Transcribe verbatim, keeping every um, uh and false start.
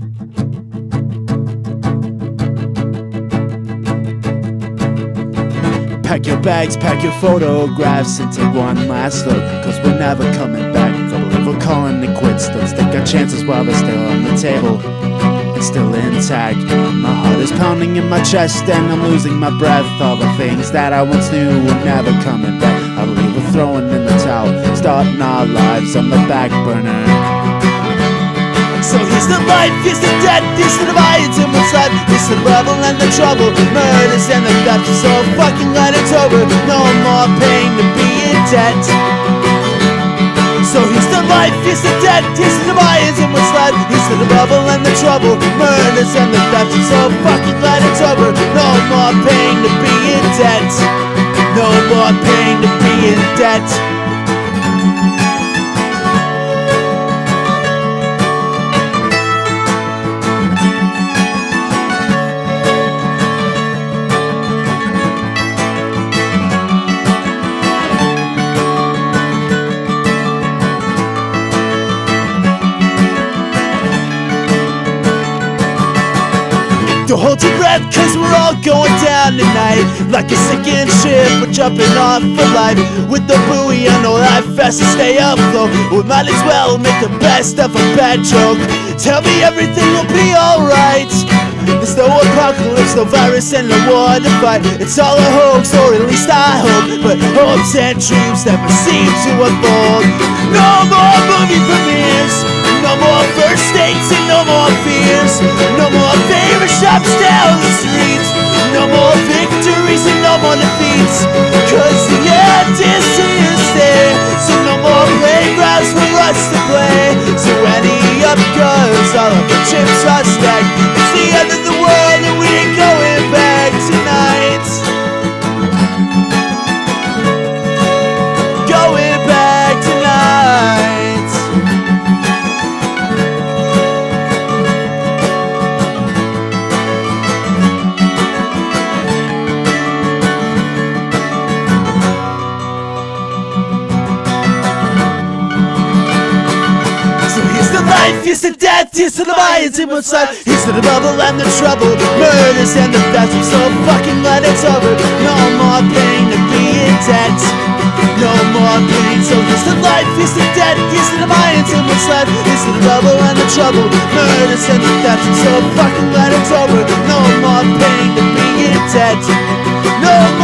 Pack your bags, pack your photographs, and take one last look, cause we're never coming back. I believe we're calling it quits. Let's take our chances while they're still on the table and still intact. My heart is pounding in my chest and I'm losing my breath. All the things that I once knew were never coming back. I believe we're throwing in the towel, starting our lives on the back burner. So here's the life, here's the death, here's the divides in what's left. Here's the rebel and the trouble, murders and the theft. So fucking glad it's over, no more pain to be in debt. So here's the life, here's the death, here's the divides in what's left. Here's the rebel and the trouble, murders and the theft. So fucking glad it's over, no more pain to be in debt. No more pain to be in debt. Don't hold your breath, cause we're all going down tonight. Like a sinking ship, we're jumping off for life. With the buoy on our life fast to stay afloat. We might as well make the best of a bad joke. Tell me everything will be alright. There's no apocalypse, no virus, and no war to fight. It's all a hoax, or at least I hope. But hopes and dreams never seem to unfold. No more movie premieres, no more first dates and no more fears. No more favorite shops down the street. No more victories and no more defeats. Cause the end is here to stay. So no more playgrounds for us to play. So any up goes, all of the chips are stacked. It's the end of the world and we ain't going back tonight. Going back tonight. Here's the death, here's the lions in one side. Here's the bubble and the trouble, murders and the theft. I'm so fucking glad it's over. No more pain to be in debt. No more pain. So here's the life, here's the death, here's the lions in what's left. Here's the bubble and the trouble, murders and the theft. I'm so fucking glad it's over. No more pain to be in debt. No